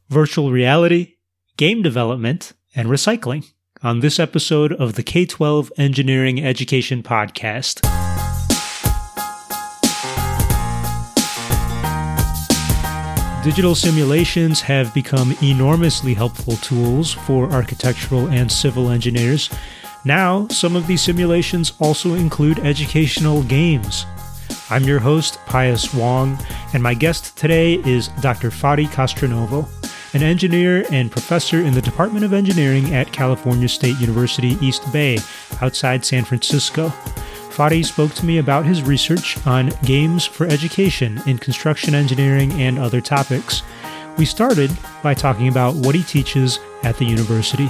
virtual reality, game development, and recycling on this episode of the K-12 Engineering Education Podcast. Digital simulations have become enormously helpful tools for architectural and civil engineers. Now, some of these simulations also include educational games. I'm your host, Pius Wong, and my guest today is Dr. Fadi Castronovo, an engineer and professor in the Department of Engineering at California State University, East Bay, outside San Francisco. Fadi spoke to me about his research on games for education in construction engineering and other topics. We started by talking about what he teaches at the university.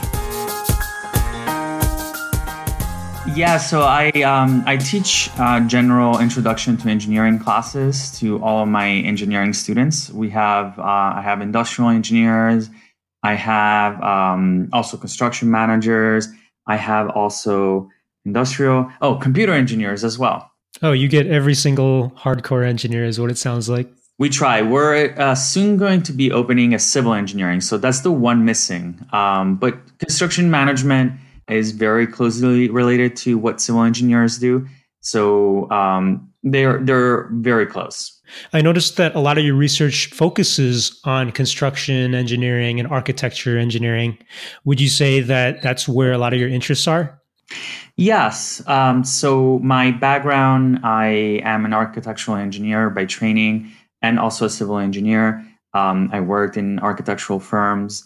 Yeah, so I teach general introduction to engineering classes to all of my engineering students. I have industrial engineers. I have also construction managers. I have also computer engineers as well. Oh, you get every single hardcore engineer is what it sounds like. We try. We're soon going to be opening a civil engineering. So that's the one missing. But construction management is very closely related to what civil engineers do. So they're very close. I noticed that a lot of your research focuses on construction engineering and architecture engineering. Would you say that that's where a lot of your interests are? Yes. So my background, I am an architectural engineer by training and also a civil engineer. I worked in architectural firms.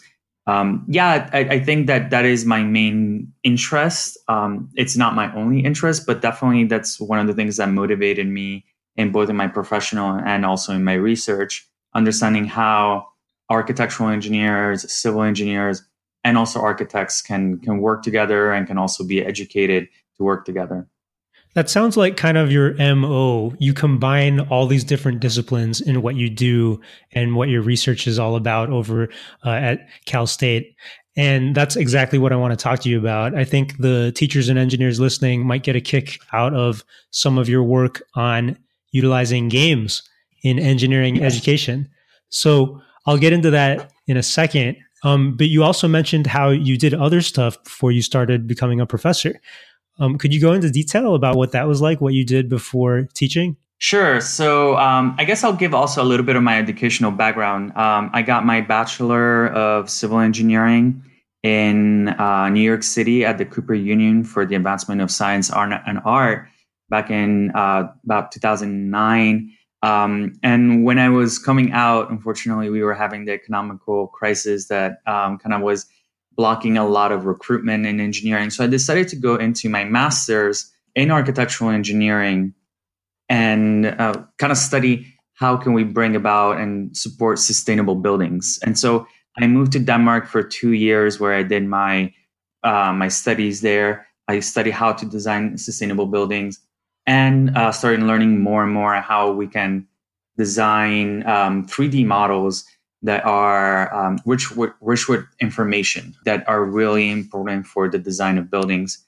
I think that is my main interest. It's not my only interest, but definitely that's one of the things that motivated me in both in my professional and also in my research, understanding how architectural engineers, civil engineers, and also architects can work together and can also be educated to work together. That sounds like kind of your MO. You combine all these different disciplines in what you do and what your research is all about over at Cal State. And that's exactly what I want to talk to you about. I think the teachers and engineers listening might get a kick out of some of your work on utilizing games in engineering education. So I'll get into that in a second. But you also mentioned how you did other stuff before you started becoming a professor. Could you go into detail about what that was like, what you did before teaching? Sure. So I guess I'll give also a little bit of my educational background. I got my Bachelor of Civil Engineering in New York City at the Cooper Union for the Advancement of Science and Art back in about 2009. And when I was coming out, unfortunately, we were having the economical crisis that kind of was blocking a lot of recruitment in engineering. So I decided to go into my master's in architectural engineering and kind of study how can we bring about and support sustainable buildings. And so I moved to Denmark for 2 years where I did my studies there. I studied how to design sustainable buildings and started learning more and more how we can design 3D models that are rich with information that are really important for the design of buildings.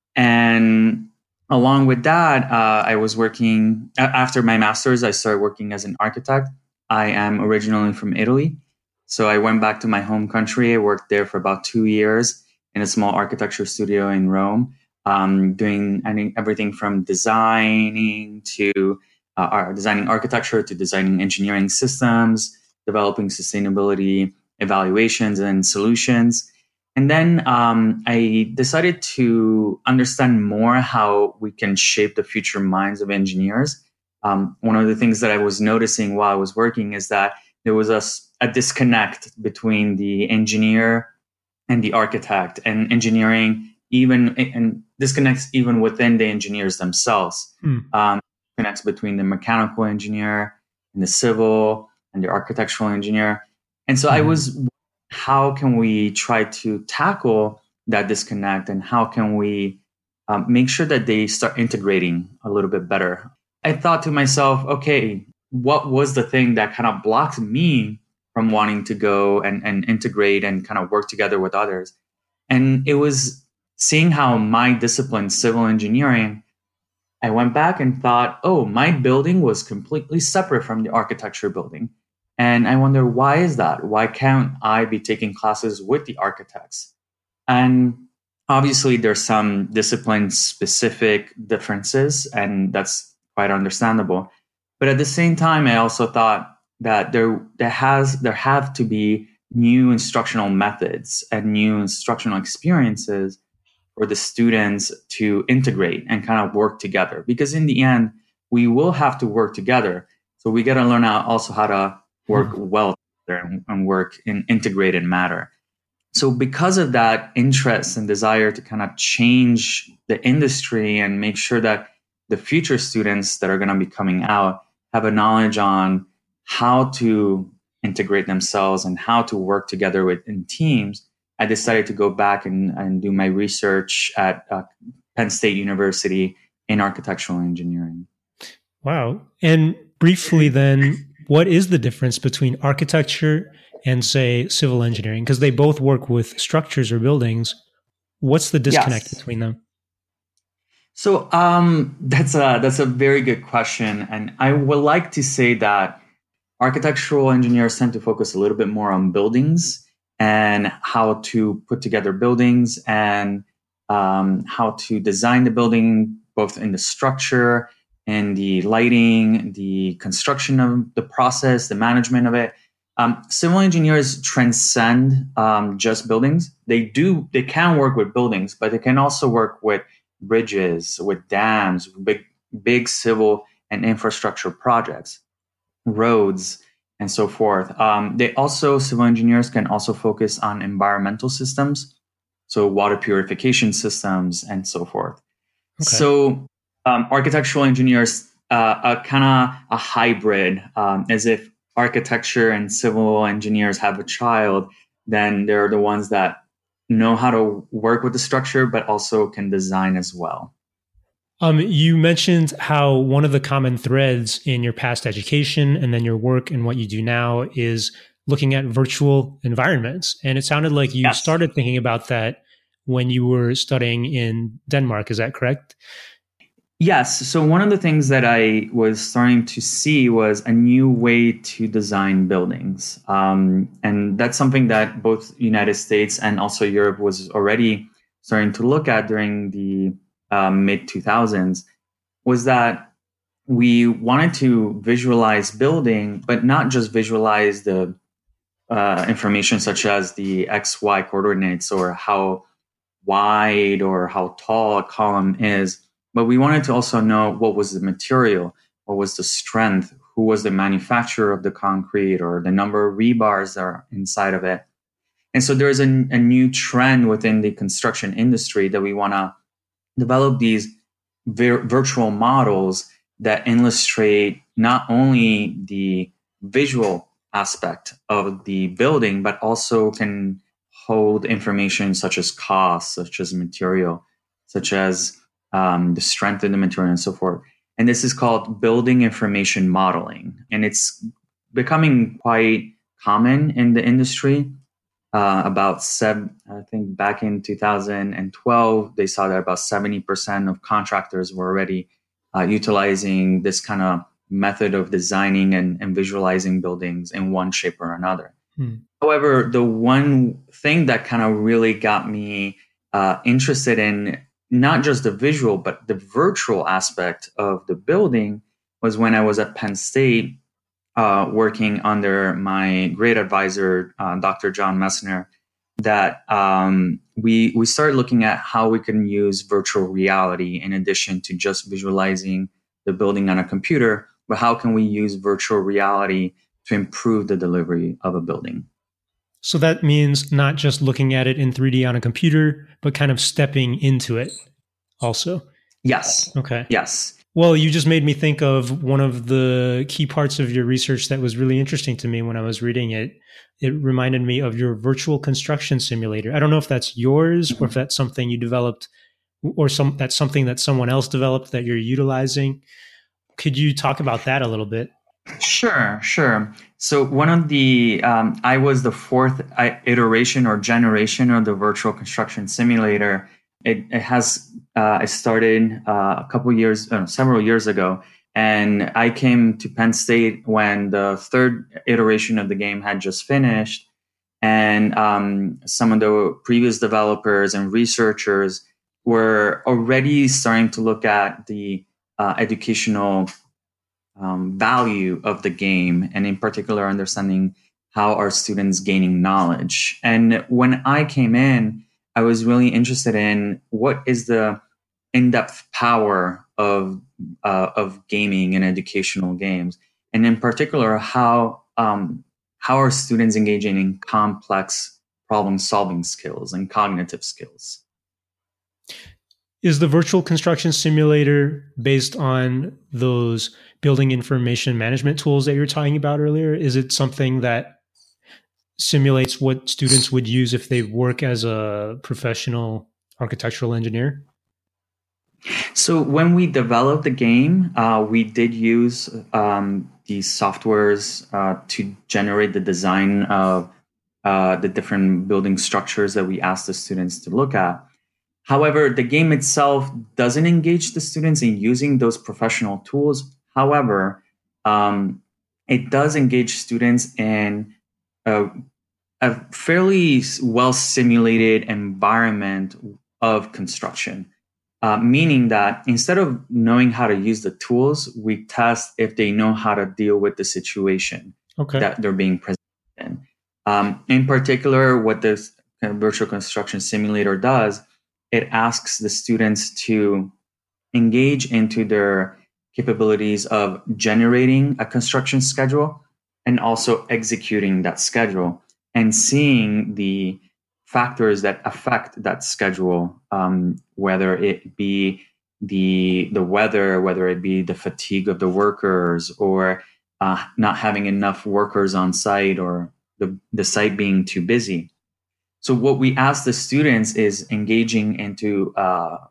And along with that, I was working, after my master's, I started working as an architect. I am originally from Italy. So I went back to my home country. I worked there for about 2 years in a small architecture studio in Rome, doing everything from designing to designing architecture to designing engineering systems, developing sustainability evaluations and solutions. And then I decided to understand more how we can shape the future minds of engineers. One of the things that I was noticing while I was working is that there was a disconnect between the engineer and the architect, and engineering and disconnects even within the engineers themselves. Connects between the mechanical engineer and the civil and the architectural engineer. And so I was, how can we try to tackle that disconnect, and how can we make sure that they start integrating a little bit better? I thought to myself, okay, what was the thing that kind of blocked me from wanting to go and integrate and kind of work together with others? And it was seeing how my discipline, civil engineering, I went back and thought, oh, my building was completely separate from the architecture building. And I wonder, why is that? Why can't I be taking classes with the architects? And obviously, there's some discipline specific differences, and that's quite understandable. But at the same time, I also thought that there have to be new instructional methods and new instructional experiences for the students to integrate and kind of work together. Because in the end, we will have to work together. So we got to learn also how to work well together and work in integrated manner. So because of that interest and desire to kind of change the industry and make sure that the future students that are going to be coming out have a knowledge on how to integrate themselves and how to work together in teams, I decided to go back and do my research at Penn State University in architectural engineering. Wow. And briefly then, what is the difference between architecture and, say, civil engineering? Because they both work with structures or buildings. What's the disconnect between them? So that's a very good question. And I would like to say that architectural engineers tend to focus a little bit more on buildings and how to put together buildings and how to design the building, both in the structure and the lighting, the construction of the process, the management of it. Civil engineers transcend just buildings. They can work with buildings, but they can also work with bridges, with dams, big civil and infrastructure projects, roads, and so forth. Civil engineers can also focus on environmental systems, so water purification systems and so forth. Okay. So architectural engineers are kind of a hybrid, as if architecture and civil engineers have a child, then they're the ones that know how to work with the structure, but also can design as well. You mentioned how one of the common threads in your past education and then your work and what you do now is looking at virtual environments. And it sounded like you started thinking about that when you were studying in Denmark. Is that correct? Yes. So one of the things that I was starting to see was a new way to design buildings. And that's something that both United States and also Europe was already starting to look at during the mid 2000s, was that we wanted to visualize building, but not just visualize the information such as the XY coordinates or how wide or how tall a column is. But we wanted to also know what was the material, what was the strength, who was the manufacturer of the concrete, or the number of rebars that are inside of it. And so there's a new trend within the construction industry that we want to develop these virtual models that illustrate not only the visual aspect of the building, but also can hold information such as cost, such as material, such as the strength of the material and so forth. And this is called building information modeling. And it's becoming quite common in the industry. I think back in 2012, they saw that about 70% of contractors were already utilizing this kind of method of designing and visualizing buildings in one shape or another. However, the one thing that kind of really got me interested in not just the visual, but the virtual aspect of the building was when I was at Penn State working under my great advisor, Dr. John Messner, that we started looking at how we can use virtual reality in addition to just visualizing the building on a computer, but how can we use virtual reality to improve the delivery of a building? So that means not just looking at it in 3D on a computer, but kind of stepping into it also? Yes. Okay. Yes. Well, you just made me think of one of the key parts of your research that was really interesting to me when I was reading it. It reminded me of your virtual construction simulator. I don't know if that's yours or if that's something you developed or that's something that someone else developed that you're utilizing. Could you talk about that a little bit? Sure. So one of the, I was the fourth iteration or generation of the virtual construction simulator. It started several years ago, And I came to Penn State when the third iteration of the game had just finished. And some of the previous developers and researchers were already starting to look at the educational value of the game, and in particular, understanding how are students gaining knowledge. And when I came in, I was really interested in what is the in-depth power of gaming and educational games, and in particular, how are students engaging in complex problem-solving skills and cognitive skills. Is the virtual construction simulator based on those building information management tools that you were talking about earlier? Is it something that simulates what students would use if they work as a professional architectural engineer? So when we developed the game, we did use these softwares to generate the design of the different building structures that we asked the students to look at. However, the game itself doesn't engage the students in using those professional tools. However, it does engage students in a fairly well simulated environment of construction. Meaning that instead of knowing how to use the tools, we test if they know how to deal with the situation that they're being presented in. In particular, what this virtual construction simulator does, it asks the students to engage into their capabilities of generating a construction schedule and also executing that schedule and seeing the factors that affect that schedule, whether it be the weather, whether it be the fatigue of the workers, or not having enough workers on site, or the site being too busy. So what we ask the students is engaging into a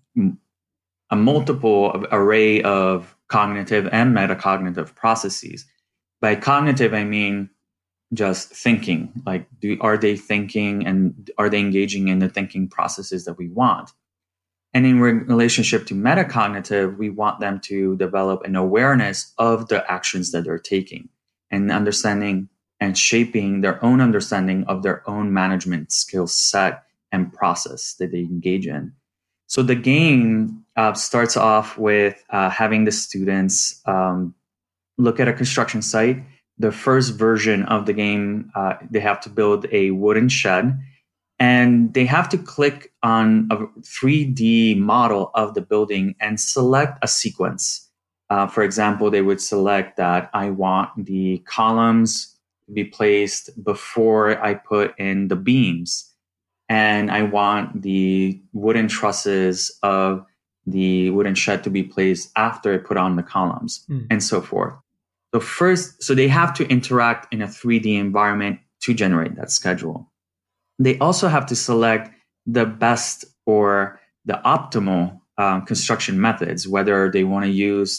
multiple array of cognitive and metacognitive processes. By cognitive, I mean just thinking, like are they thinking and are they engaging in the thinking processes that we want? And in relationship to metacognitive, we want them to develop an awareness of the actions that they're taking and understanding and shaping their own understanding of their own management skill set and process that they engage in. So the game starts off with having the students look at a construction site. The first version of the game, they have to build a wooden shed, and they have to click on a 3D model of the building and select a sequence. For example, they would select that I want the columns to be placed before I put in the beams, and I want the wooden trusses of the wooden shed to be placed after I put on the columns, and so forth. So they have to interact in a 3D environment to generate that schedule. They also have to select the best or the optimal construction methods, whether they want to use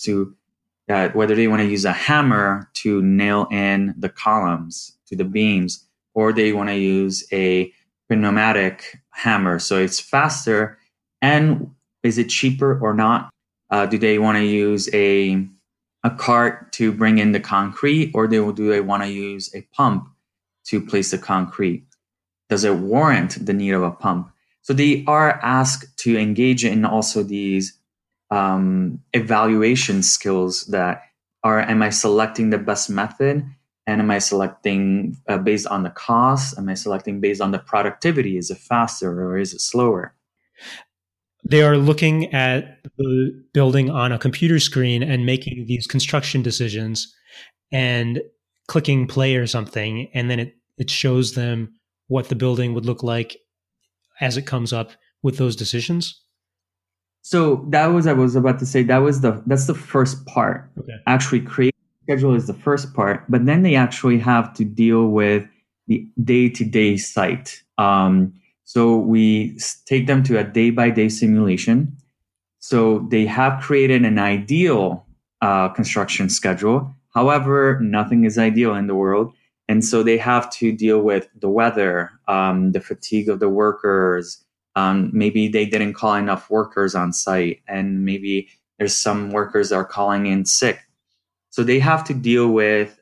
a hammer to nail in the columns to the beams, or they want to use a pneumatic hammer, so it's faster. And is it cheaper or not? Do they want to use a cart to bring in the concrete, or do they want to use a pump to place the concrete? Does it warrant the need of a pump? So they are asked to engage in also these evaluation skills that are, am I selecting the best method? And am I selecting based on the cost? Am I selecting based on the productivity? Is it faster or is it slower? They are looking at the building on a computer screen and making these construction decisions and clicking play or something. And then it shows them what the building would look like as it comes up with those decisions. So that was, I was about to say, that's the first part. Okay. Actually, creating a schedule is the first part, but then they actually have to deal with the day-to-day site. So we take them to a day-by-day simulation. So they have created an ideal construction schedule. However, nothing is ideal in the world. And so they have to deal with the weather, the fatigue of the workers. Maybe they didn't call enough workers on site, and maybe there's some workers that are calling in sick. So they have to deal with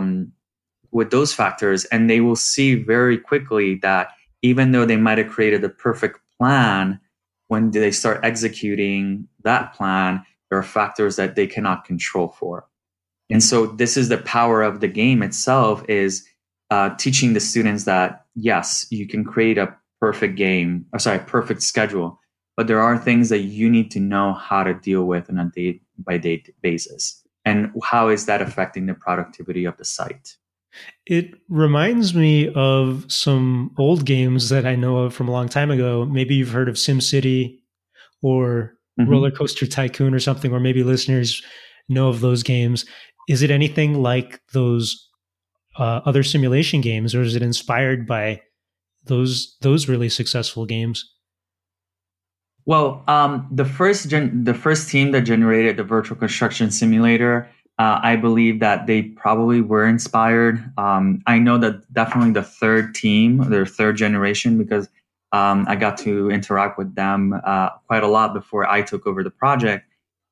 those factors, and they will see very quickly that even though they might have created the perfect plan, when they start executing that plan, there are factors that they cannot control for. And so this is the power of the game itself, is teaching the students that, yes, you can create a perfect schedule, but there are things that you need to know how to deal with on a day-by-day basis. And how is that affecting the productivity of the site? It reminds me of some old games that I know of from a long time ago. Maybe you've heard of SimCity or Roller Coaster Tycoon or something, or maybe listeners know of those games. Is it anything like those other simulation games, or is it inspired by those really successful games? Well, the first team that generated the virtual construction simulator, I believe that they probably were inspired. I know that definitely the third team, their third generation, because I got to interact with them quite a lot before I took over the project.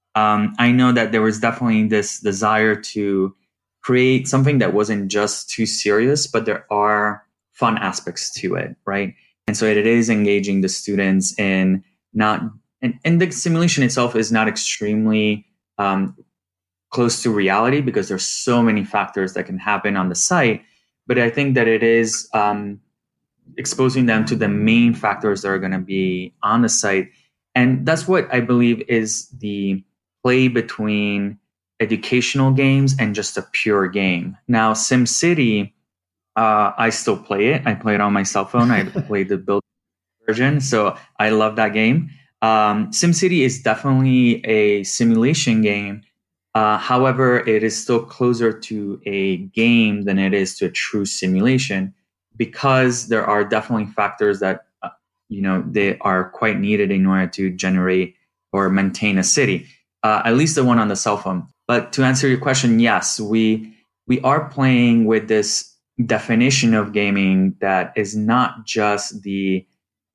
I know that there was definitely this desire to create something that wasn't just too serious, but there are fun aspects to it, right? And so it is engaging the students in not, and the simulation itself is not extremely close to reality, because there's so many factors that can happen on the site. But I think that it is exposing them to the main factors that are going to be on the site. And that's what I believe is the play between educational games and just a pure game. Now, SimCity, I still play it. I play it on my cell phone. I played the build version, so I love that game. SimCity is definitely a simulation game. However, it is still closer to a game than it is to a true simulation, because there are definitely factors that they are quite needed in order to generate or maintain a city, at least the one on the cell phone. But to answer your question, yes, we are playing with this definition of gaming that is not just the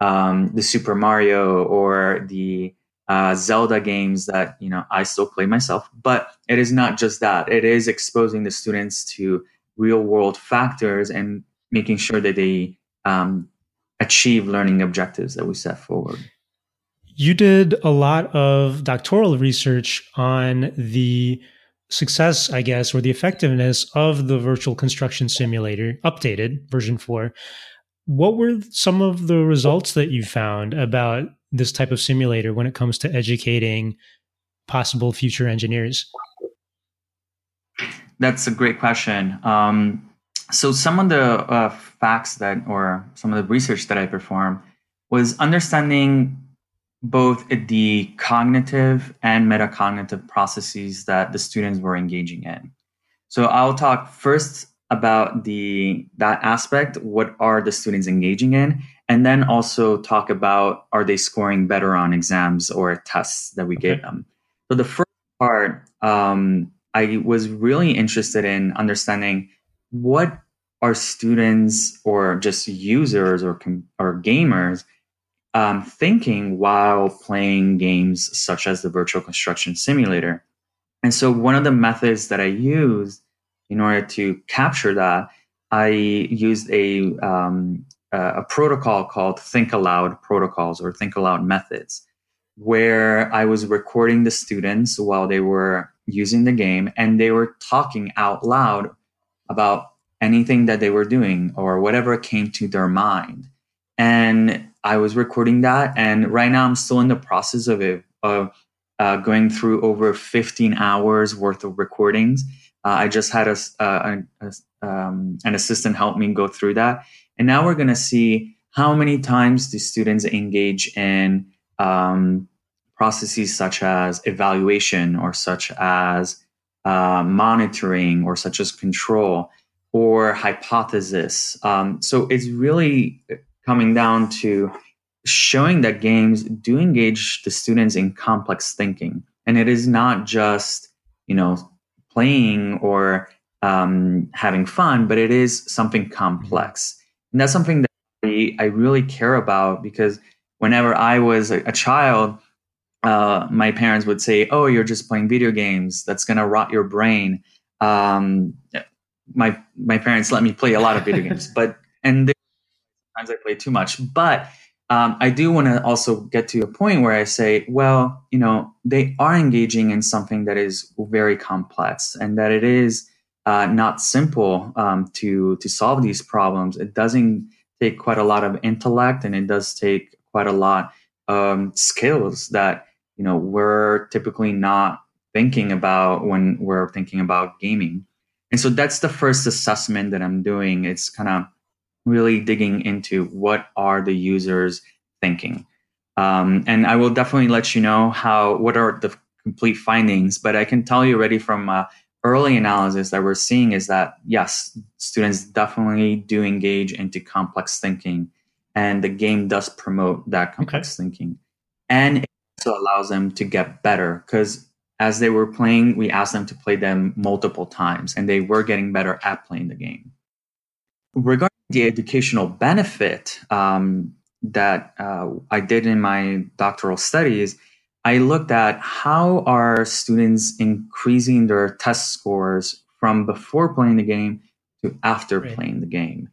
Super Mario or the Zelda games that I still play myself, but it is not just that. It is exposing the students to real world factors and making sure that they achieve learning objectives that we set forward. You did a lot of doctoral research on the success, I guess, or the effectiveness of the virtual construction simulator, updated version 4. What were some of the results that you found about this type of simulator when it comes to educating possible future engineers? That's a great question. So some of the facts or some of the research that I performed was understanding both the cognitive and metacognitive processes that the students were engaging in. So I'll talk first about that aspect. What are the students engaging in? And then also talk about, are they scoring better on exams or tests that we gave them? So the first part, I was really interested in understanding what are students or just users or gamers thinking while playing games such as the virtual construction simulator. And so one of the methods that I used in order to capture that, I used a protocol called Think Aloud protocols, or Think Aloud methods, where I was recording the students while they were using the game, and they were talking out loud about anything that they were doing or whatever came to their mind. And I was recording that, and right now I'm still in the process of going through over 15 hours worth of recordings. I just had an assistant help me go through that, and now we're going to see how many times do students engage in processes such as evaluation, or such as monitoring, or such as control, or hypothesis. So it's really coming down to showing that games do engage the students in complex thinking. And it is not just, playing or having fun, but it is something complex. And that's something that I really care about, because whenever I was a child, my parents would say, "Oh, you're just playing video games. That's gonna rot your brain." Um, my parents let me play a lot of video games, but and sometimes I play too much. But I do want to also get to a point where I say, well, they are engaging in something that is very complex, and that it is not simple to solve these problems. It doesn't take quite a lot of intellect, and it does take quite a lot skills that we're typically not thinking about when we're thinking about gaming. And so that's the first assessment that I'm doing. It's kind of really digging into what are the users thinking. And I will definitely let you know what are the complete findings, but I can tell you already from early analysis that we're seeing is that, yes, students definitely do engage into complex thinking, and the game does promote that complex thinking. And it also allows them to get better, because as they were playing, we asked them to play them multiple times, and they were getting better at playing the game. Regarding the educational benefit that I did in my doctoral studies, I looked at how are students increasing their test scores from before playing the game to after playing the game.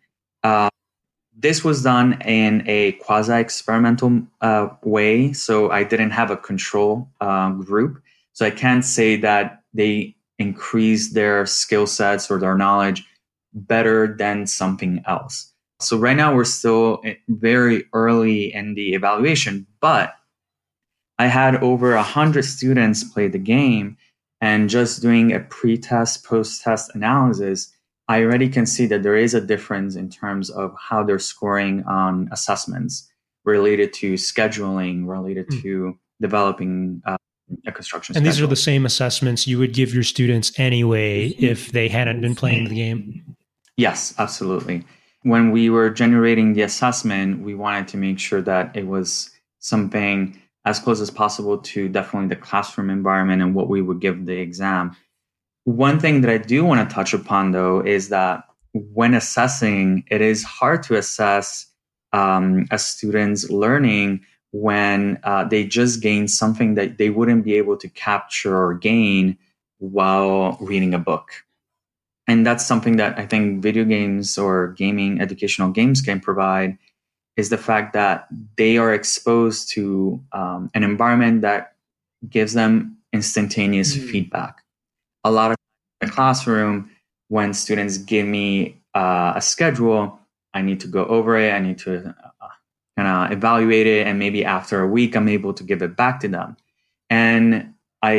This was done in a quasi-experimental way, so I didn't have a control group. So I can't say that they increased their skill sets or their knowledge better than something else. So right now we're still very early in the evaluation, but I had over 100 students play the game, and just doing a pre-test, post-test analysis, I already can see that there is a difference in terms of how they're scoring on assessments related to scheduling, related to developing a construction and schedule. These are the same assessments you would give your students anyway if they hadn't been playing the game? Yes, absolutely. When we were generating the assessment, we wanted to make sure that it was something as close as possible to definitely the classroom environment and what we would give the exam. One thing that I do want to touch upon, though, is that when assessing, it is hard to assess a student's learning when they just gain something that they wouldn't be able to capture or gain while reading a book. And that's something that I think video games or gaming, educational games can provide, is the fact that they are exposed to an environment that gives them instantaneous feedback. A lot of in the classroom, when students give me a schedule, I need to go over it. I need to kind of evaluate it. And maybe after a week, I'm able to give it back to them. And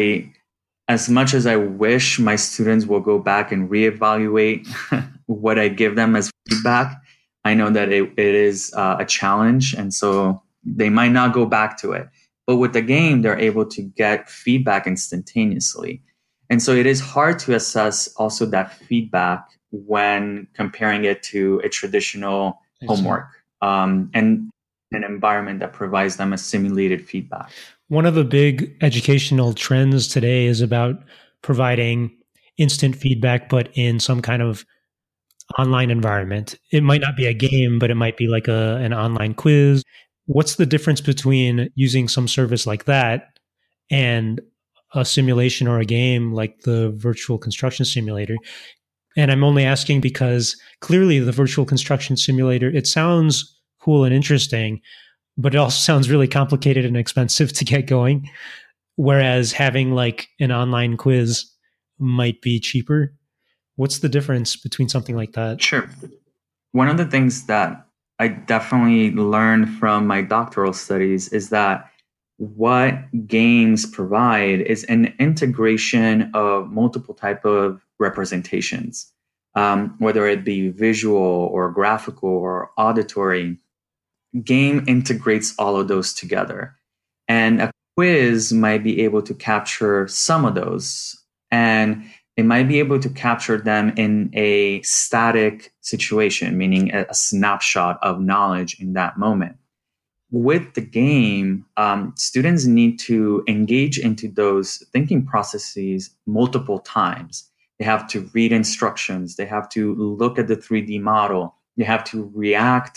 as much as I wish my students will go back and reevaluate what I give them as feedback, I know that it is a challenge. And so they might not go back to it. But with the game, they're able to get feedback instantaneously. And so it is hard to assess also that feedback when comparing it to a traditional homework and an environment that provides them a simulated feedback. One of the big educational trends today is about providing instant feedback, but in some kind of online environment. It might not be a game, but it might be like an online quiz. What's the difference between using some service like that and a simulation or a game like the virtual construction simulator? And I'm only asking because clearly the virtual construction simulator, it sounds cool and interesting, but it also sounds really complicated and expensive to get going. Whereas having like an online quiz might be cheaper. What's the difference between something like that? Sure. One of the things that I definitely learned from my doctoral studies is that what games provide is an integration of multiple type of representations, whether it be visual or graphical or auditory. Game integrates all of those together, and a quiz might be able to capture some of those, and it might be able to capture them in a static situation, meaning a snapshot of knowledge in that moment. With the game, students need to engage into those thinking processes multiple times. They have to read instructions. They have to look at the 3D model. They have to react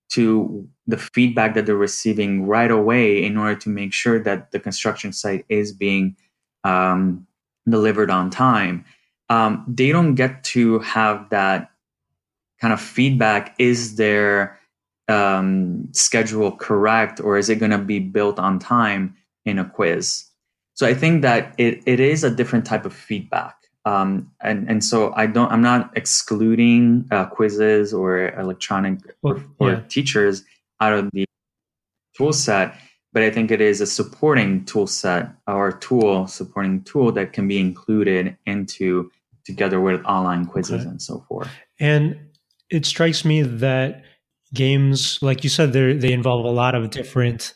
to the feedback that they're receiving right away in order to make sure that the construction site is being delivered on time. They don't get to have that kind of feedback. Is their schedule correct, or is it going to be built on time in a quiz? So I think that it is a different type of feedback. And so I'm not excluding quizzes or electronic or teachers out of the tool set, but I think it is a supporting tool set or supporting tool that can be included into together with online quizzes and so forth. And it strikes me that games, like you said, they involve a lot of different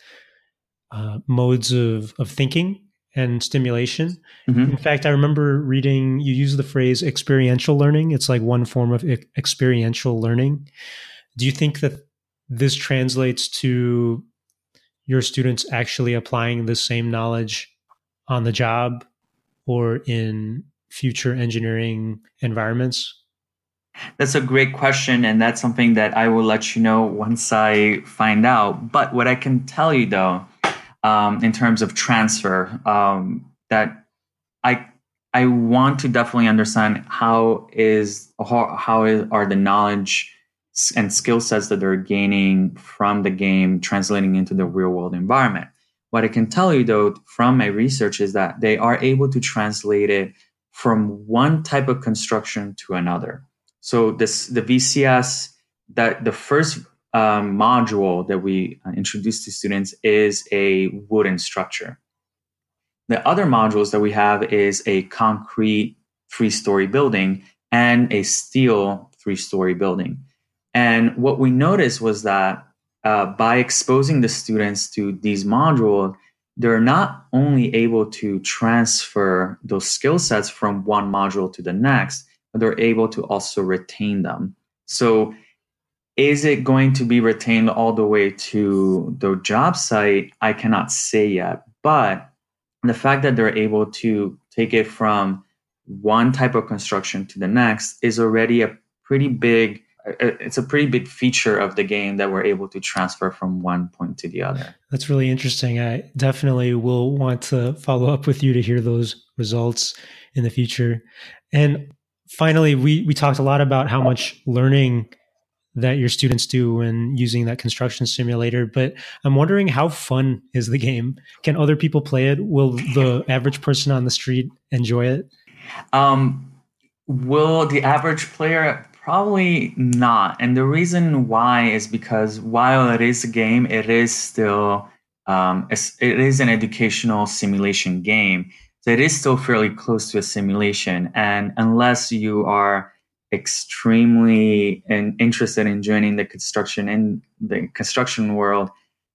modes of thinking and stimulation. Mm-hmm. In fact, I remember reading, you use the phrase experiential learning. It's like one form of experiential learning. Do you think that this translates to your students actually applying the same knowledge on the job or in future engineering environments? That's a great question, and that's something that I will let you know once I find out. But what I can tell you, though, in terms of transfer, that I want to definitely understand how are the knowledge and skill sets that they're gaining from the game translating into the real world environment. What I can tell you, though, from my research is that they are able to translate it from one type of construction to another. So the VCS, that the first module that we introduce to students is a wooden structure. The other modules that we have is a concrete 3-story building and a steel 3-story building. And what we noticed was that by exposing the students to these modules, they're not only able to transfer those skill sets from one module to the next, but they're able to also retain them. So is it going to be retained all the way to the job site? I cannot say yet. But the fact that they're able to take it from one type of construction to the next is already a pretty big feature of the game that we're able to transfer from one point to the other. That's really interesting. I definitely will want to follow up with you to hear those results in the future. And finally, we talked a lot about how much learning that your students do when using that construction simulator, but I'm wondering, how fun is the game? Can other people play it? Will the average person on the street enjoy it? Will the average player? Probably not. And the reason why is because while it is a game, it is still it is an educational simulation game. So it is still fairly close to a simulation. And unless you are extremely interested in joining the construction world,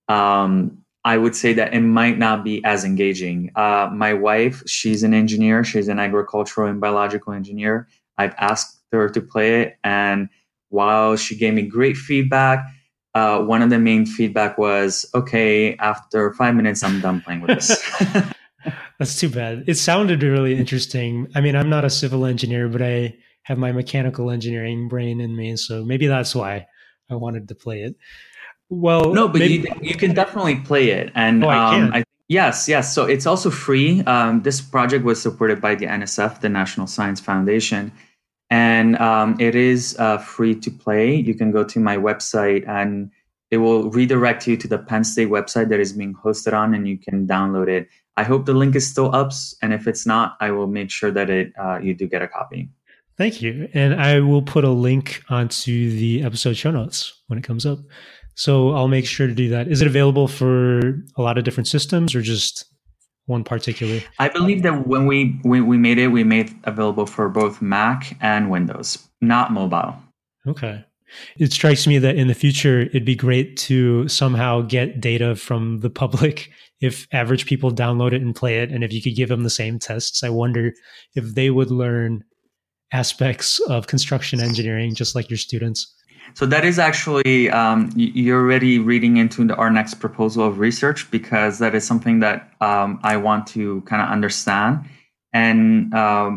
I would say that it might not be as engaging. My wife, she's an engineer. She's an agricultural and biological engineer. I've asked her to play it, and while she gave me great feedback, one of the main feedback was, okay, after 5 minutes, I'm done playing with this. That's too bad. It sounded really interesting. I mean, I'm not a civil engineer, but I have my mechanical engineering brain in me, so maybe that's why I wanted to play it. Well, no, but you can definitely play it, and I can. Yes. So it's also free. This project was supported by the NSF, the National Science Foundation, and it is free to play. You can go to my website, and it will redirect you to the Penn State website that is being hosted on, and you can download it. I hope the link is still up, and if it's not, I will make sure that you do get a copy. Thank you. And I will put a link onto the episode show notes when it comes up. So I'll make sure to do that. Is it available for a lot of different systems or just one particular? I believe that when we made it, we made it available for both Mac and Windows, not mobile. Okay. It strikes me that in the future, it'd be great to somehow get data from the public if average people download it and play it. And if you could give them the same tests, I wonder if they would learn aspects of construction engineering just like your students. So that is actually, you're already reading into our next proposal of research, because that is something that I want to kind of understand. And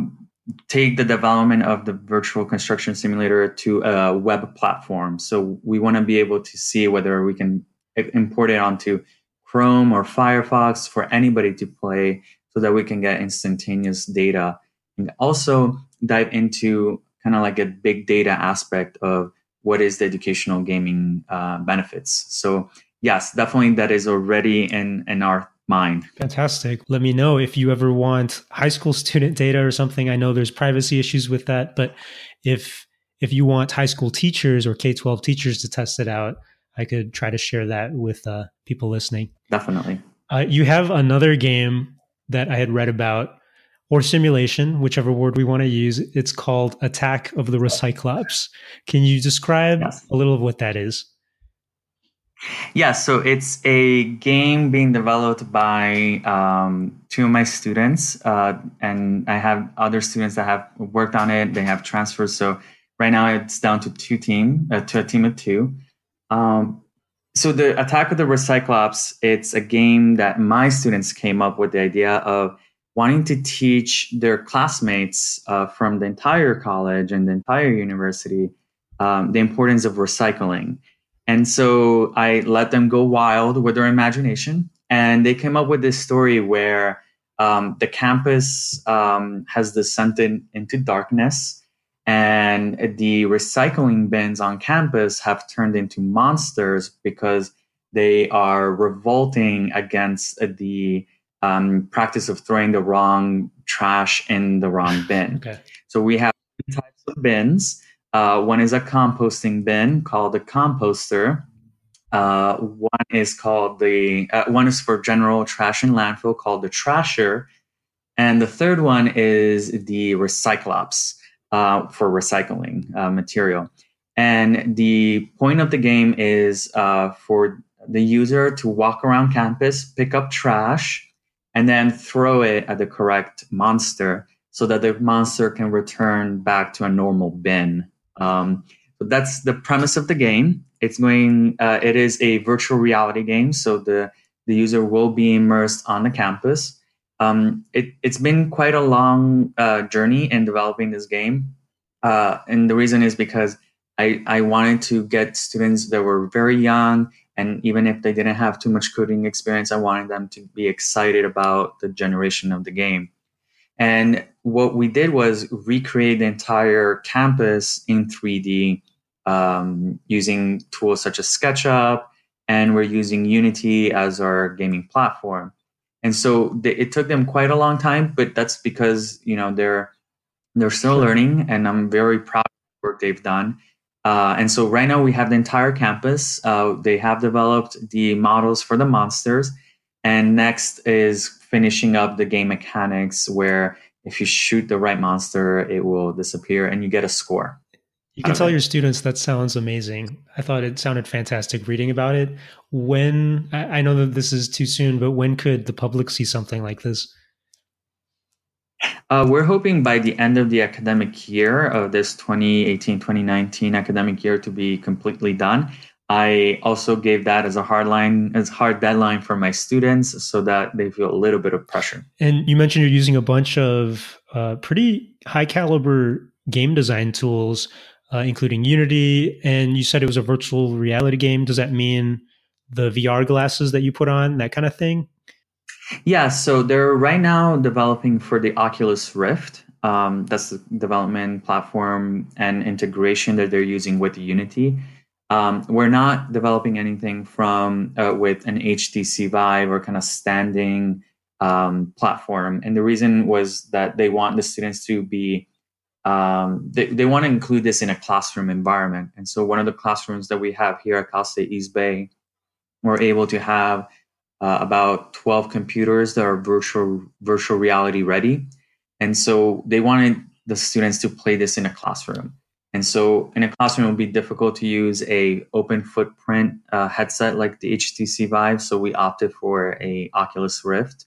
take the development of the virtual construction simulator to a web platform. So we want to be able to see whether we can import it onto Chrome or Firefox for anybody to play so that we can get instantaneous data. And also dive into kind of like a big data aspect of what is the educational gaming benefits. So yes, definitely that is already in our mind. Fantastic. Let me know if you ever want high school student data or something. I know there's privacy issues with that, but if you want high school teachers or K-12 teachers to test it out, I could try to share that with people listening. Definitely. You have another game that I had read about, or simulation, whichever word we want to use. It's called Attack of the Recyclops. Can you describe a little of what that is? Yeah, so it's a game being developed by two of my students, and I have other students that have worked on it. They have transferred, so right now it's down to to a team of two. So the Attack of the Recyclops, it's a game that my students came up with the idea of wanting to teach their classmates from the entire college and the entire university the importance of recycling. And so I let them go wild with their imagination. And they came up with this story where the campus has descended into darkness, and the recycling bins on campus have turned into monsters because they are revolting against the practice of throwing the wrong trash in the wrong bin. Okay. So we have two types of bins. One is a composting bin called the composter. One is called one is for general trash and landfill called the trasher, and the third one is the recyclops for recycling material. And the point of the game is for the user to walk around campus, pick up trash, and then throw it at the correct monster so that the monster can return back to a normal bin. So that's the premise of the game. It is a virtual reality game, so the user will be immersed on the campus. It's been quite a long journey in developing this game, and the reason is because I wanted to get students that were very young, and even if they didn't have too much coding experience, I wanted them to be excited about the generation of the game. And what we did was recreate the entire campus in 3D using tools such as SketchUp, and we're using Unity as our gaming platform. And so it took them quite a long time, but that's because they're still learning, and I'm very proud of the work they've done. And so right now we have the entire campus. They have developed the models for the monsters, and next is finishing up the game mechanics where if you shoot the right monster, it will disappear and you get a score. You can tell your students that sounds amazing. I thought it sounded fantastic reading about it. When, I know that this is too soon, but when could the public see something like this? We're hoping by the end of the academic year of this 2018-2019 academic year to be completely done. I also gave that as a hard deadline for my students so that they feel a little bit of pressure. And you mentioned you're using a bunch of pretty high caliber game design tools, including Unity, and you said it was a virtual reality game. Does that mean the VR glasses that you put on, that kind of thing? Yeah, so they're right now developing for the Oculus Rift. That's the development platform and integration that they're using with Unity. We're not developing anything from with an HTC Vive or kind of standing platform. And the reason was that they want the students to be, they want to include this in a classroom environment. And so one of the classrooms that we have here at Cal State East Bay, we're able to have about 12 computers that are virtual reality ready. And so they wanted the students to play this in a classroom. And so in a classroom, it would be difficult to use a open footprint headset like the HTC Vive. So we opted for a Oculus Rift.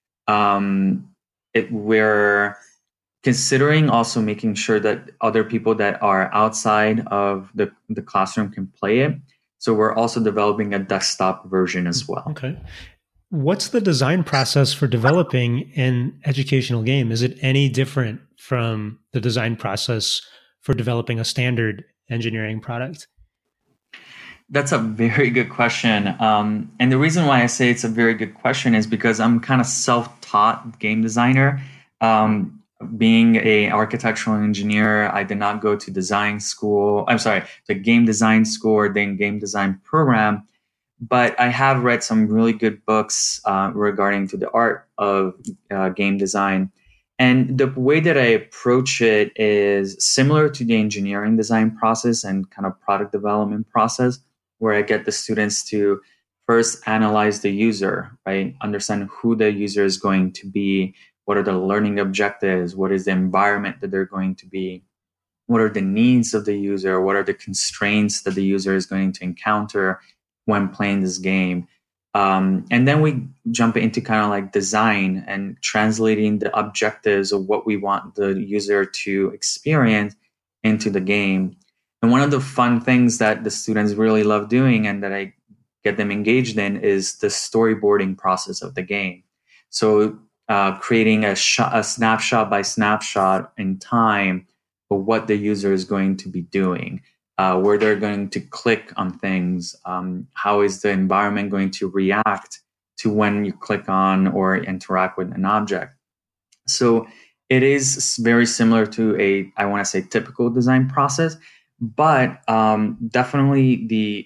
We're considering also making sure that other people that are outside of the classroom can play it. So we're also developing a desktop version as well. Okay. What's the design process for developing an educational game? Is it any different from the design process for developing a standard engineering product? That's a very good question. And the reason why I say it's a very good question is because I'm kind of self-taught game designer. Being a architectural engineer, I did not go to design school. I'm sorry, the game design school or then game design program. But I have read some really good books regarding to the art of game design. And the way that I approach it is similar to the engineering design process and kind of product development process, where I get the students to first analyze the user, right? Understand who the user is going to be, what are the learning objectives, what is the environment that they're going to be, what are the needs of the user, what are the constraints that the user is going to encounter when playing this game. And then we jump into kind of like design and translating the objectives of what we want the user to experience into the game. And one of the fun things that the students really love doing and that I get them engaged in is the storyboarding process of the game. So creating a snapshot by snapshot in time of what the user is going to be doing, where they're going to click on things, how is the environment going to react to when you click on or interact with an object. So it is very similar to I want to say, typical design process, but definitely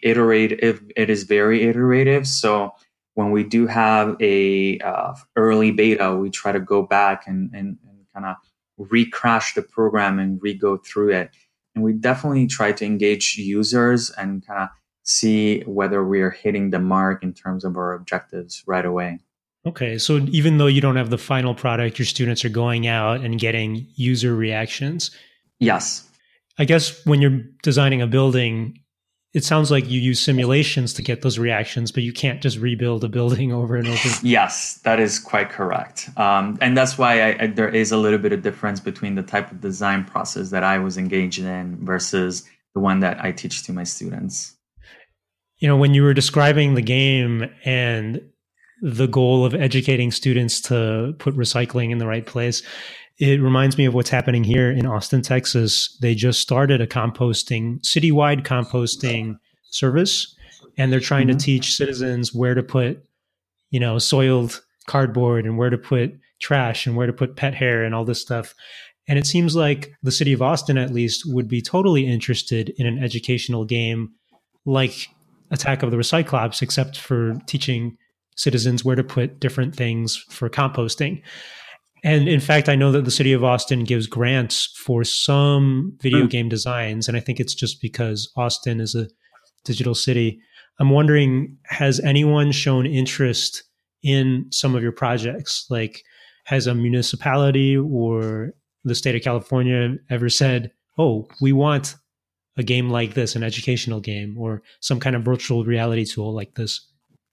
it is very iterative. So when we do have a early beta, we try to go back and kind of recrash the program and re-go through it. And we definitely try to engage users and kind of see whether we are hitting the mark in terms of our objectives right away. Okay, so even though you don't have the final product, your students are going out and getting user reactions? Yes. I guess when you're designing a building, it sounds like you use simulations to get those reactions, but you can't just rebuild a building over and over. Yes, that is quite correct. And that's why there is a little bit of difference between the type of design process that I was engaged in versus the one that I teach to my students. You know, when you were describing the game and the goal of educating students to put recycling in the right place, it reminds me of what's happening here in Austin, Texas. They just started a citywide composting service, and they're trying to teach citizens where to put, soiled cardboard and where to put trash and where to put pet hair and all this stuff. And it seems like the city of Austin, at least, would be totally interested in an educational game like Attack of the Recyclops, except for teaching citizens where to put different things for composting. And in fact, I know that the city of Austin gives grants for some video game designs. And I think it's just because Austin is a digital city. I'm wondering, has anyone shown interest in some of your projects? Like, has a municipality or the state of California ever said, oh, we want a game like this, an educational game, or some kind of virtual reality tool like this?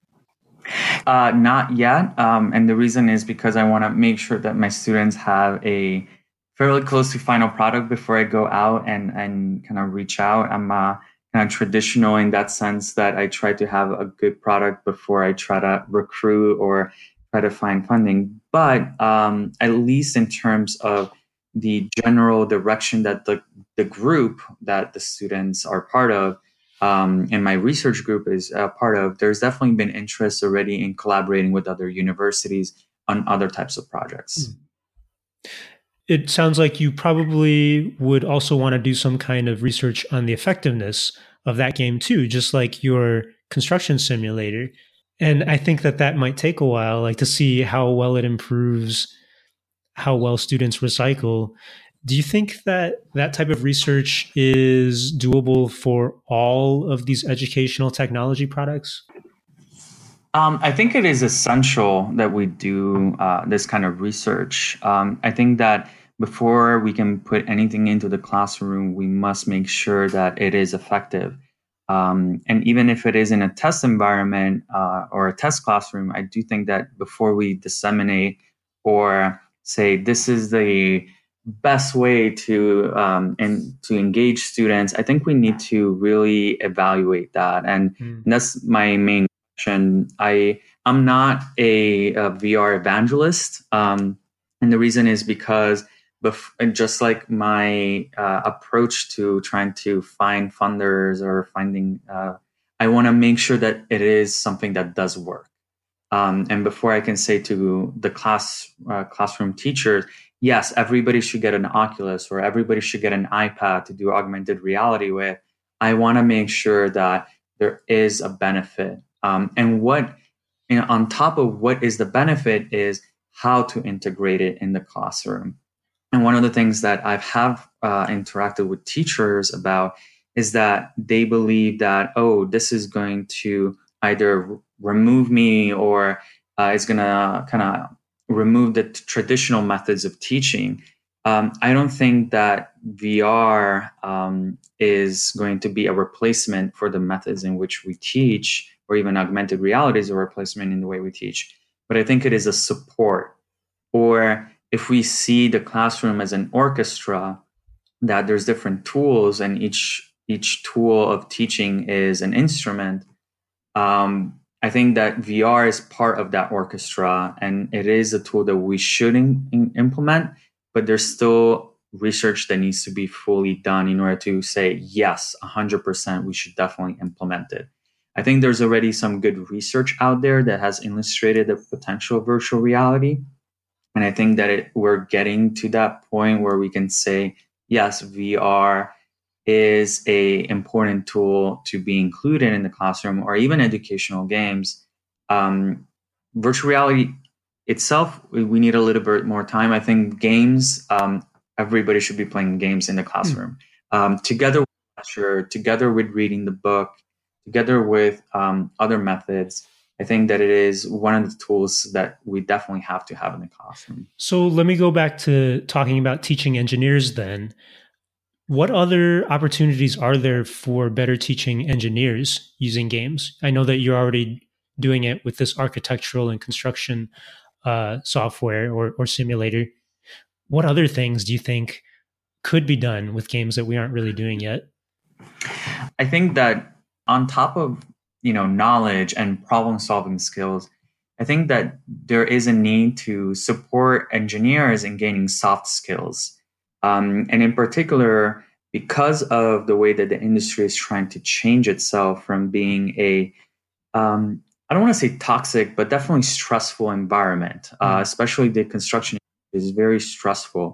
Not yet. And the reason is because I want to make sure that my students have a fairly close to final product before I go out and kind of reach out. I'm kind of traditional in that sense that I try to have a good product before I try to recruit or try to find funding. But at least in terms of the general direction that the group that the students are part of, and my research group is a part of, there's definitely been interest already in collaborating with other universities on other types of projects. It sounds like you probably would also want to do some kind of research on the effectiveness of that game too, just like your construction simulator. And I think that might take a while, like to see how well it improves how well students recycle. Do you think that type of research is doable for all of these educational technology products? I think it is essential that we do this kind of research. I think that before we can put anything into the classroom, we must make sure that it is effective. And even if it is in a test environment or a test classroom, I do think that before we disseminate or say this is the best way to engage students, I think we need to really evaluate that, and that's my main question. I I'm not a VR evangelist. And the reason is because just like my approach to trying to find funders or finding, I want to make sure that it is something that does work. And before I can say to the classroom teachers, yes, everybody should get an Oculus or everybody should get an iPad to do augmented reality with, I want to make sure that there is a benefit. And what, on top of what is the benefit is how to integrate it in the classroom. And one of the things that I have interacted with teachers about is that they believe that, oh, this is going to either remove me or it's going to kind of remove the traditional methods of teaching. I don't think that VR is going to be a replacement for the methods in which we teach, or even augmented reality is a replacement in the way we teach. But I think it is a support. Or if we see the classroom as an orchestra, that there's different tools and each tool of teaching is an instrument. I think that VR is part of that orchestra, and it is a tool that we should implement, but there's still research that needs to be fully done in order to say, yes, 100%, we should definitely implement it. I think there's already some good research out there that has illustrated the potential of virtual reality. And I think that we're getting to that point where we can say, yes, VR is a important tool to be included in the classroom or even educational games. Virtual reality itself, we need a little bit more time. I think games, everybody should be playing games in the classroom. Together with lecture, together with reading the book, together with other methods. I think that it is one of the tools that we definitely have to have in the classroom. So let me go back to talking about teaching engineers then. What other opportunities are there for better teaching engineers using games? I know that you're already doing it with this architectural and construction software or simulator. What other things do you think could be done with games that we aren't really doing yet? I think that on top of knowledge and problem solving skills, I think that there is a need to support engineers in gaining soft skills. And in particular, because of the way that the industry is trying to change itself from being I don't want to say toxic, but definitely stressful environment, especially the construction is very stressful.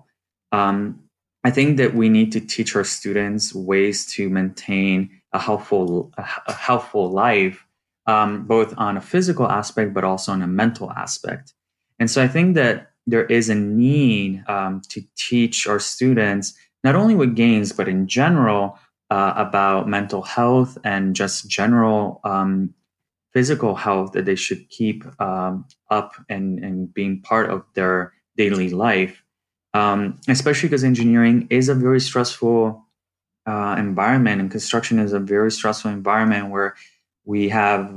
I think that we need to teach our students ways to maintain a helpful life, both on a physical aspect, but also on a mental aspect. And so I think that there is a need to teach our students, not only with games, but in general, about mental health and just general physical health that they should keep up and being part of their daily life. Especially because engineering is a very stressful environment, and construction is a very stressful environment where we have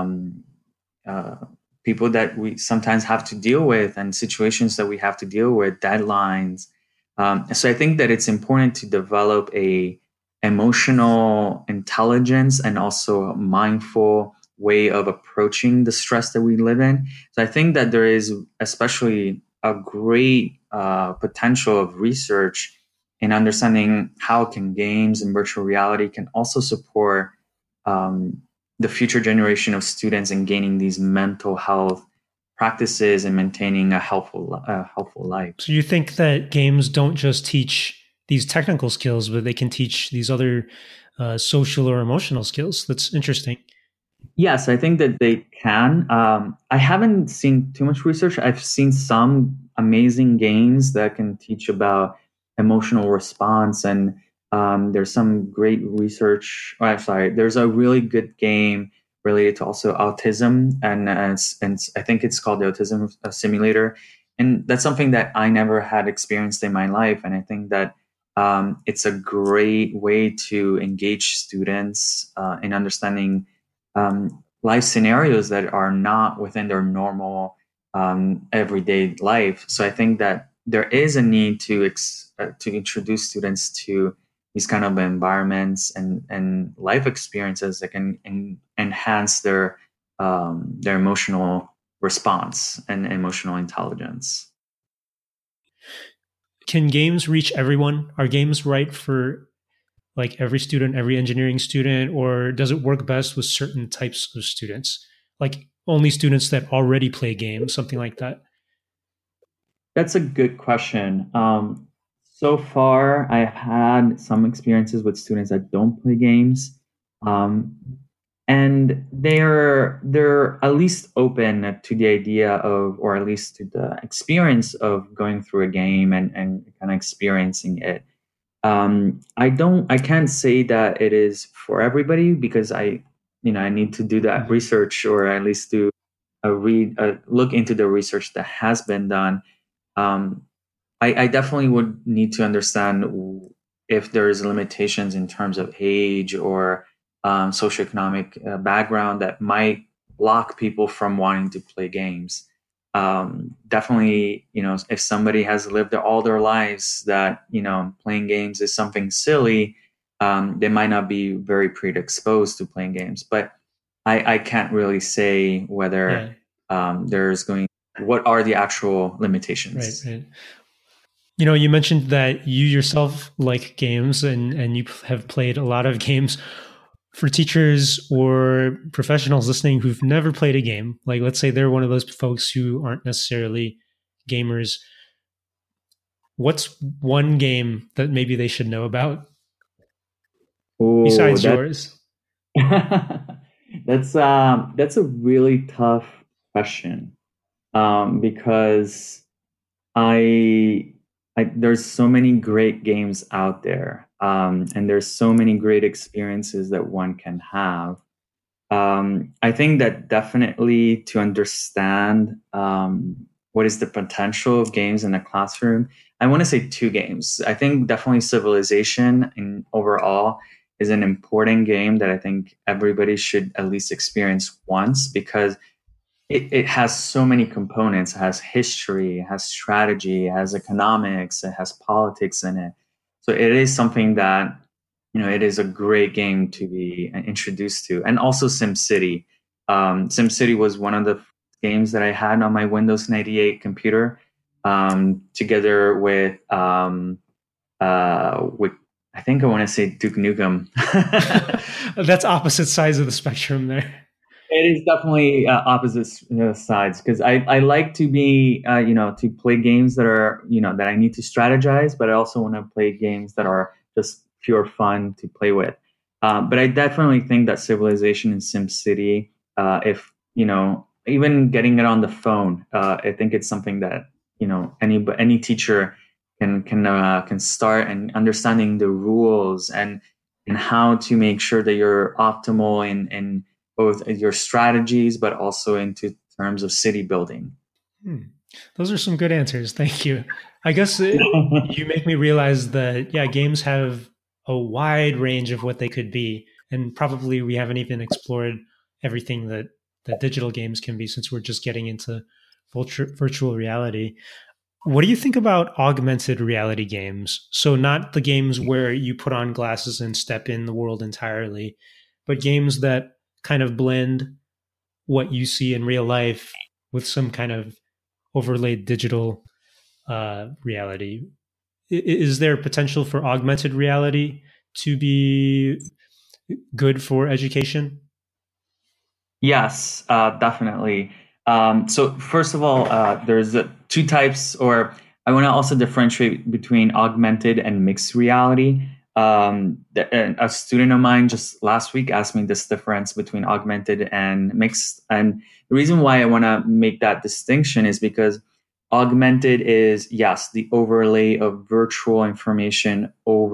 people that we sometimes have to deal with and situations that we have to deal with, deadlines. So I think that it's important to develop a emotional intelligence and also a mindful way of approaching the stress that we live in. So I think that there is especially a great potential of research in understanding how can games and virtual reality can also support the future generation of students in gaining these mental health practices and maintaining a helpful life. So you think that games don't just teach these technical skills, but they can teach these other social or emotional skills? That's interesting. Yes, I think that they can. I haven't seen too much research. I've seen some amazing games that can teach about emotional response, and there's some great research. There's a really good game related to also autism, and I think it's called the Autism Simulator, and that's something that I never had experienced in my life, and I think that it's a great way to engage students in understanding life scenarios that are not within their normal everyday life. So I think that there is a need to introduce students to these kind of environments and life experiences that can enhance their their emotional response and emotional intelligence. Can games reach everyone? Are games right for like every student, every engineering student, or does it work best with certain types of students? Like only students that already play games, something like that? That's a good question. So far, I had some experiences with students that don't play games, um, and they're at least open to the idea of, or at least to the experience of going through a game and kind of experiencing it. I can't say that it is for everybody because I need to do that Mhm. research or at least do look into the research that has been done. um, I definitely would need to understand if there's limitations in terms of age or socioeconomic background that might block people from wanting to play games. Definitely, if somebody has lived all their lives that, playing games is something silly, they might not be very predisposed to playing games. But I can't really say whether Yeah, there's going, what are the actual right, limitations. right. You mentioned that you yourself like games and you have played a lot of games. For teachers or professionals listening who've never played a game, like let's say they're one of those folks who aren't necessarily gamers, what's one game that maybe they should know about Oh, besides yours? that's a really tough question, because I, there's so many great games out there, and there's so many great experiences that one can have. I think that definitely to understand what is the potential of games in the classroom, I want to say two games. I think definitely Civilization in overall is an important game that I think everybody should at least experience once because it has so many components. It has history, it has strategy, it has economics, it has politics in it. So it is something that, it is a great game to be introduced to. And also SimCity. SimCity was one of the games that I had on my Windows 98 computer, together with I think I want to say Duke Nukem. That's opposite sides of the spectrum there. It is definitely opposite sides because I like to be to play games that are that I need to strategize, but I also want to play games that are just pure fun to play with. But I definitely think that Civilization and SimCity, if even getting it on the phone, I think it's something that any teacher can start and understanding the rules and how to make sure that you're optimal in both your strategies, but also into terms of city building. Hmm. Those are some good answers. Thank you. I guess you make me realize that, yeah, games have a wide range of what they could be. And probably we haven't even explored everything that digital games can be since we're just getting into virtual reality. What do you think about augmented reality games? So, not the games where you put on glasses and step in the world entirely, but games that kind of blend what you see in real life with some kind of overlaid digital reality. Is there potential for augmented reality to be good for education? Yes, definitely. So first of all, there's two types, or I want to also differentiate between augmented and mixed reality. A student of mine just last week asked me this difference between augmented and mixed, and the reason why I want to make that distinction is because augmented is, yes, the overlay of virtual information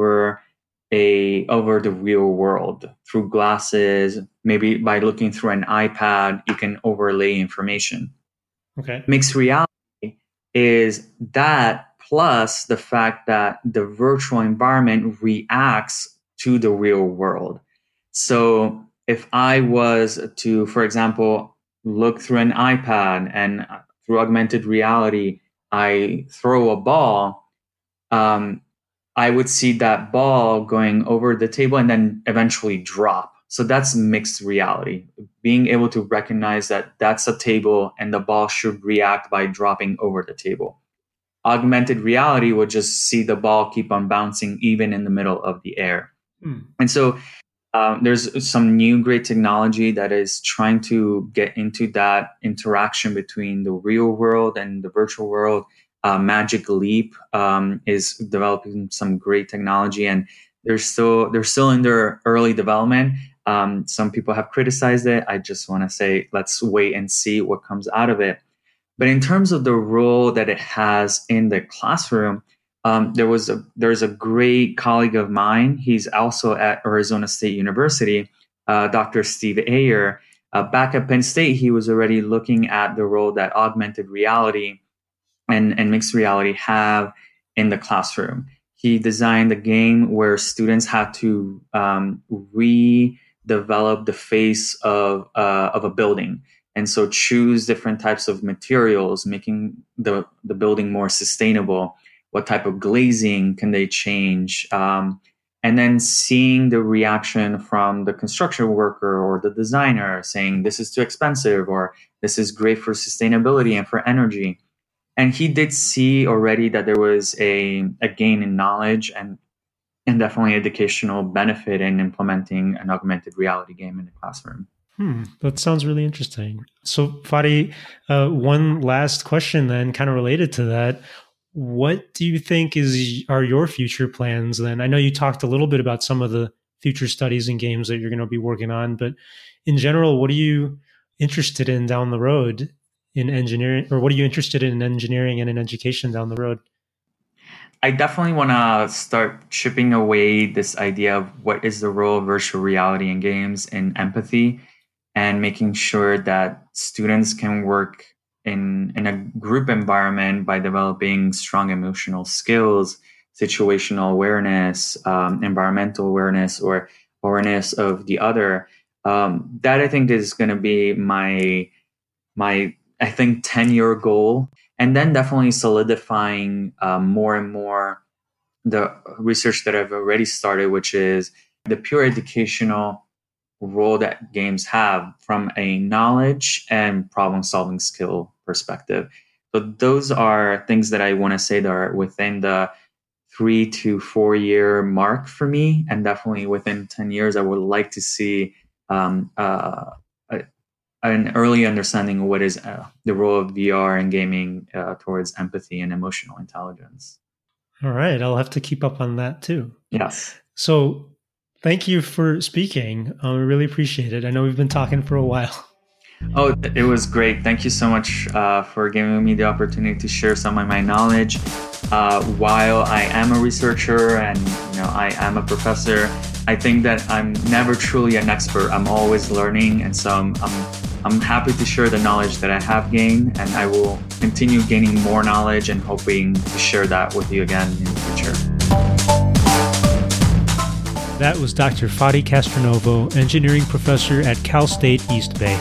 over the real world through glasses. Maybe by looking through an iPad you can overlay information. Okay. Mixed reality is that plus the fact that the virtual environment reacts to the real world. So if I was to, for example, look through an iPad and through augmented reality I throw a ball, um, I would see that ball going over the table and then eventually drop. So that's mixed reality, being able to recognize that that's a table and the ball should react by dropping over the table. Augmented reality would just see the ball keep on bouncing even in the middle of the air. And so there's some new great technology that is trying to get into that interaction between the real world and the virtual world. Magic Leap is developing some great technology, and they're still in their early development. Some people have criticized it. I just want to say, let's wait and see what comes out of it. But in terms of the role that it has in the classroom, there's a great colleague of mine. He's also at Arizona State University, Dr. Steve Ayer. Back at Penn State, he was already looking at the role that augmented reality and mixed reality have in the classroom. He designed a game where students had to redevelop the face of a building, and so choose different types of materials, making the building more sustainable. What type of glazing can they change? And then seeing the reaction from the construction worker or the designer saying, this is too expensive, or this is great for sustainability and for energy. And he did see already that there was a gain in knowledge and definitely educational benefit in implementing an augmented reality game in the classroom. That sounds really interesting. So Fadi, one last question then, kind of related to that. What do you think are your future plans then? I know you talked a little bit about some of the future studies and games that you're going to be working on, but in general, what are you interested in down the road in engineering, or what are you interested in engineering and in education down the road? I definitely want to start chipping away this idea of what is the role of virtual reality in games and empathy, and making sure that students can work in a group environment by developing strong emotional skills, situational awareness, environmental awareness, or awareness of the other. That I think is going to be my 10-year goal. And then definitely solidifying more and more the research that I've already started, which is the pure educational role that games have from a knowledge and problem-solving skill perspective. So those are things that I want to say that are within the 3 to 4 year mark for me. And definitely within 10 years, I would like to see an early understanding of what is the role of VR and gaming towards empathy and emotional intelligence. All right. I'll have to keep up on that too. Yes. So thank you for speaking. I really appreciate it. I know we've been talking for a while. Oh, it was great. Thank you so much for giving me the opportunity to share some of my knowledge. While I am a researcher and I am a professor, I think that I'm never truly an expert. I'm always learning, and so I'm happy to share the knowledge that I have gained, and I will continue gaining more knowledge and hoping to share that with you again in the future. That was Dr. Fadi Castronovo, engineering professor at Cal State East Bay.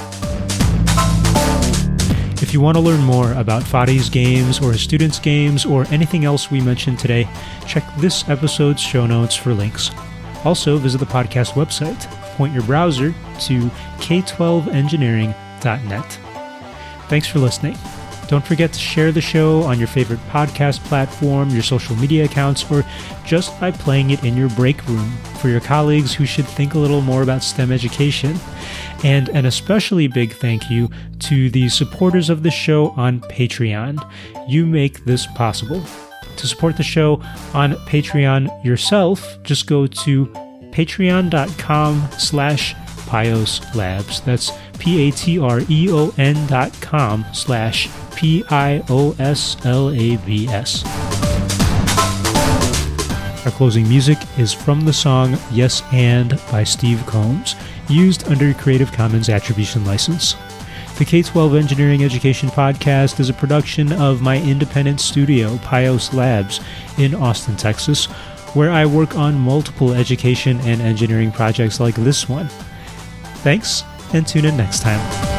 If you want to learn more about Fadi's games or his students' games or anything else we mentioned today, check this episode's show notes for links. Also, visit the podcast website. Point your browser to k12engineering.net. Thanks for listening. Don't forget to share the show on your favorite podcast platform, your social media accounts, or just by playing it in your break room for your colleagues who should think a little more about STEM education. And an especially big thank you to the supporters of the show on Patreon. You make this possible. To support the show on Patreon yourself, just go to patreon.com/PiosLabs. That's patreon.com/PiosLabs. Our closing music is from the song Yes and by Steve Combs, used under Creative Commons Attribution License. The K-12 Engineering Education Podcast is a production of my independent studio, Pios Labs, in Austin, Texas, where I work on multiple education and engineering projects like this one. Thanks, and tune in next time.